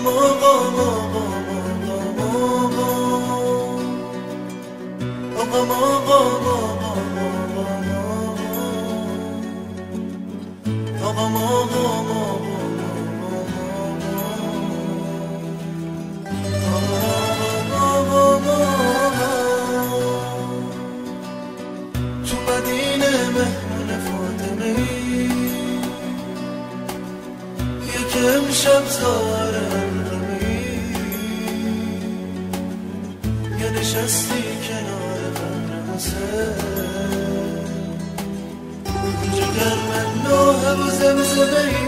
تو مدینه مهمون فاطمه یک امشب زارم یه نشستی کنار قبر حسین جگر من نوه و زمزمه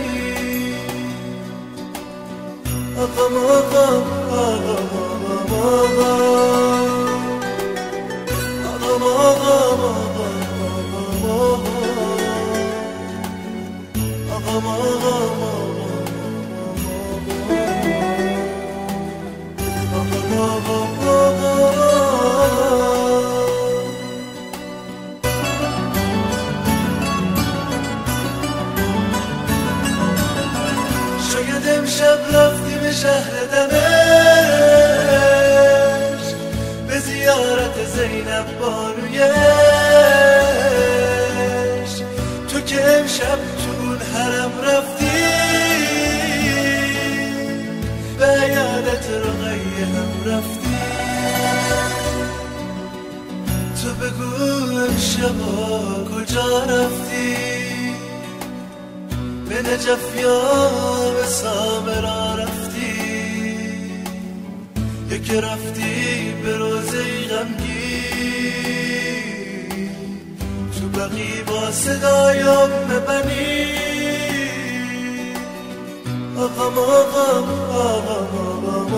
آقام آقام آقام آقام آقام آقام آقام شاید امشب رفتی به شهر دمشق به زیارت زینب بانویش تو که امشب تو اون حرم رفتی به عیادت رقیه هم رفتی تو بگو امشبا کجا رفتی به نجف یا به سامرا رفتی یا که رفتی به روزه غمگین تو بقی با صدایم ببنی آقام آقام آقام آقام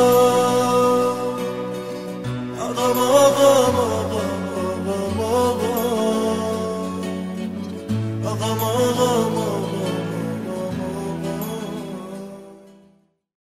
آقام آقام آقام آقام آقام آقام